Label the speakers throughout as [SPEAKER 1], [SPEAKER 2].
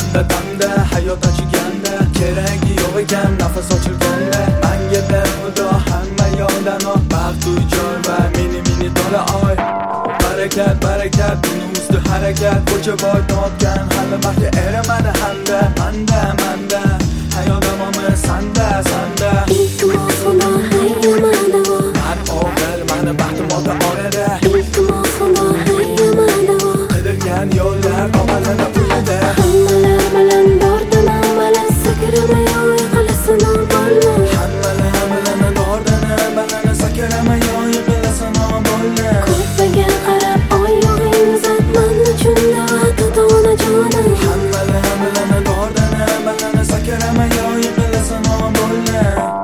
[SPEAKER 1] damda hayot achiganda, keragi yo'q ekan nafas ochilganda, menga behudo hamma yodano, baxt uy joy va mini to'la oy. Barakat barakat buni usti harakat, ko'cha boy topgan hali baxtga eramadi hamda manda hayot davomi sanda
[SPEAKER 2] iltimos xudo hayyamada
[SPEAKER 1] man og'ir mani baxtim ota orada,
[SPEAKER 2] iltimos xudo hayyamada
[SPEAKER 1] qidirgan yo'llar omalana uyida.
[SPEAKER 2] hammalar bilan bordan amalan sakramay yiqilasan bo'lma
[SPEAKER 1] Hammalar bilan dordana balana sakramay yiqilasan bo'lma.
[SPEAKER 2] ko'rpaga qarab oy yo'g'ing uzat men uchun navbat ona jonim
[SPEAKER 1] Hammalar bilan dordana balana sakramay yiqilasan bo'lma.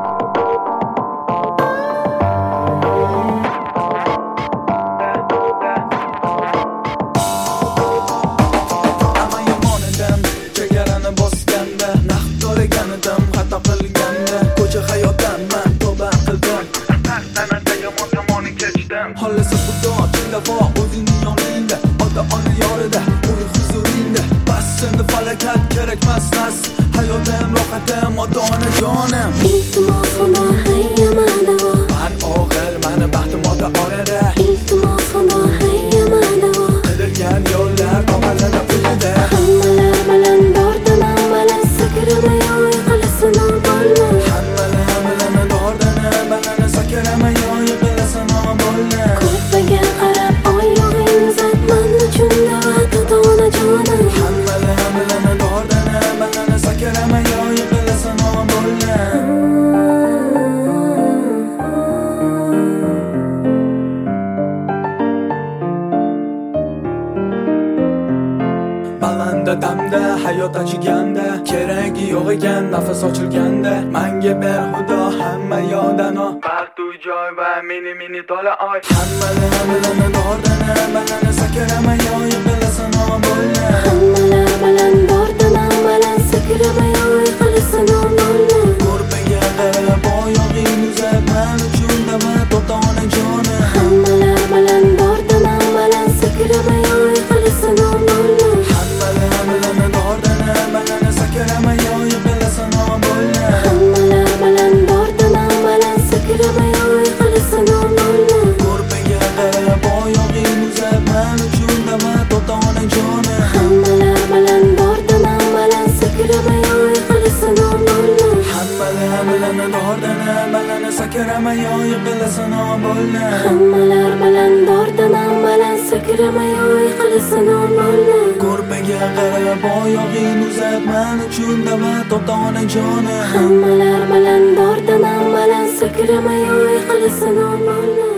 [SPEAKER 1] Amma yomon edim, chegarani bosganda, naqd to'laganidim, xato qilganda, ko'cha hayotdan men tavba qildim. San'atda yomon tomoni kechdim. Xollasi xudo chillafo o'zingning yoningda, ota-ona yorida, uy huzuringda. Bas endi falokat kerakmas nas, hayotim rohatim ota-ona jonim.
[SPEAKER 2] iltimos xudo hayyamada
[SPEAKER 1] Man og'ir, mani baxtim ota orada,
[SPEAKER 2] iltimos xudo hayyamada
[SPEAKER 1] qidirgan yo'llar omalana uyida.
[SPEAKER 2] hammalar bilan bordan amalan sakramay yiqilasan bo'lma
[SPEAKER 1] Hammalar bilan dordana balana sakramay yiqilasan bo'lma.
[SPEAKER 2] ko'rpaga qarab oy yo'g'ing uzat men uchun navbat ona jonim
[SPEAKER 1] Hammalar bilan dordana balana sakramay yiqilasan bo'lma. Balanda damda hayot achiganda, keragi yo'q ekan nafas ochilganda, menga behudo hamma yodano, baxt uy joy va mini to'la oy. Hammalar bilan dordana balana sakramay yiqilasan bo'lma.
[SPEAKER 2] hammalar bilan bordan amalan sakramay yiqilasan bo'lma
[SPEAKER 1] Ko'rpaga qarab oyog'ing uzab men uchun navbat ota-ona jonim.
[SPEAKER 2] hammalar bilan bordan amalan sakramay yiqilasan bo'lma
[SPEAKER 1] Hammalar bilan dordana balana sakramay yiqilasan bo'lma.
[SPEAKER 2] hammalar bilan bordan amalan sakramay yiqilasan bo'lma
[SPEAKER 1] Ko'rpaga qarab oyog'ing uzab men uchun navbat ota-ona jonim.
[SPEAKER 2] hammalar bilan bordan amalan sakramay yiqilasan bo'lma
[SPEAKER 1] Hammalar bilan dordana balana sakramay yiqilasan bo'lma.
[SPEAKER 2] hammalar bilan bordan amalan sakramay yiqilasan bo'lma
[SPEAKER 1] Ko'rpaga qarab oyog'ing uzab men uchun navbat ota-ona jonim.
[SPEAKER 2] hammalar bilan bordan amalan sakramay yiqilasan bo'lma